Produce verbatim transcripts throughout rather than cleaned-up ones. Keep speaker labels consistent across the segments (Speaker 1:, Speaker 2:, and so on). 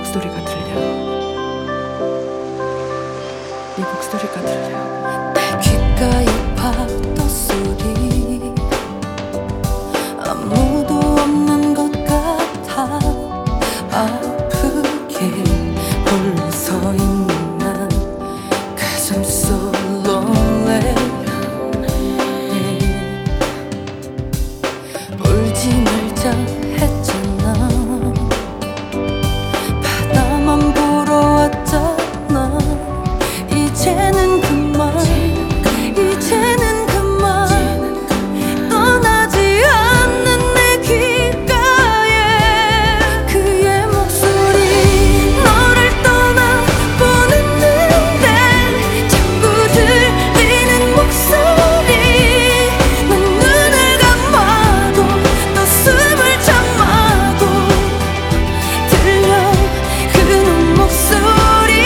Speaker 1: 목소리가 들려. 네 목소리가 들려.
Speaker 2: 내 귓가에 파도 소리 아무도 없는 것 같아. 아프게 홀로 서 있는 난 가슴 속 lonely. 울지 말자 했잖아. 바다만 보러 왔잖아. 이제는 그만, 이제는 그만. 떠나지 않는 내 귓가에 그의 목소리. 너를 떠나보냈는데 자꾸 들리는 목소리. 난 눈을 감아도 또 숨을 참아도 들려 그놈 목소리.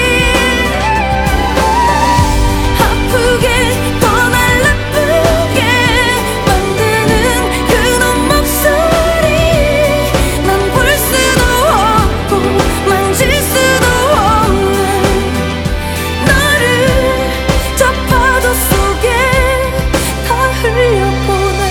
Speaker 2: 아프게 더 날 나쁘게 만드는 그놈 목소리. 난 볼 수도 없고 만질 수도 없는 너를 저 파도 속에 다 흘려보내.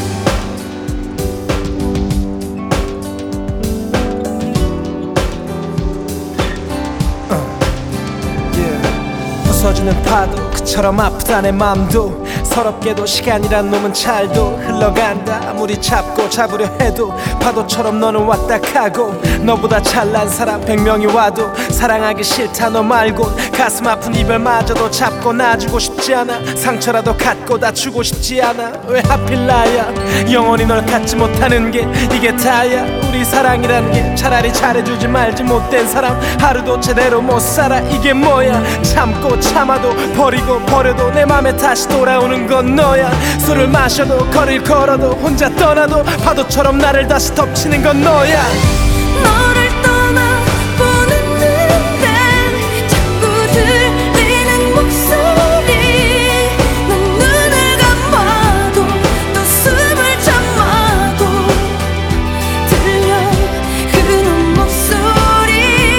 Speaker 3: 부서지는 파도 그처럼 아프다 내 맘도. 서럽게도 시간이란 놈은 잘도 흘러간다. 아무리 잡고 잡으려 해도 파도처럼 너는 왔다 가고. 너보다 잘난 사람 백 명이 와도 사랑하기 싫다 너 말고. 가슴 아픈 이별마저도 잡고 놔주고 싶지 않아. 상처라도 갖고 다 주고 싶지 않아. 왜 하필 나야. 영원히 널 갖지 못하는 게 이게 다야. 우리 사랑이란 게 차라리 잘해주지 말지. 못된 사람 하루도 제대로 못 살아. 이게 뭐야. 참고 참아도 버리고 버려도 내 맘에 다시 돌아오는 건 너야. 술을 마셔도 거리를 걸어도 혼자 떠나도 파도처럼 나를 다시 덮치는 건 너야.
Speaker 2: 너를 떠나보냈는데 자꾸 들리는 목소리. 난 눈을 감아도 또 숨을 참아도 들려 그놈 목소리.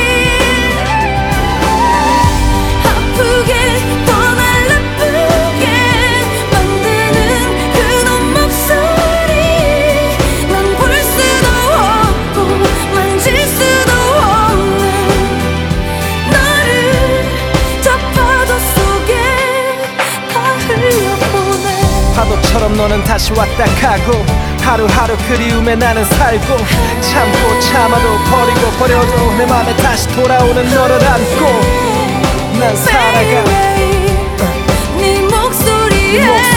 Speaker 2: 아프게 더 날 나쁘게 만드는 그놈 목소리. 난 볼 수도 없고 만질 수도 없는 너를 저 파도 속에 다 흘려보내.
Speaker 3: 파도처럼 너는 다시 왔다 가고. 하루하루 그리움에 나는 살고. 참고 참아도 버리고 버려도 내 맘에 다시 돌아오는 너를 안고 난 살아가.
Speaker 2: 네 목소리에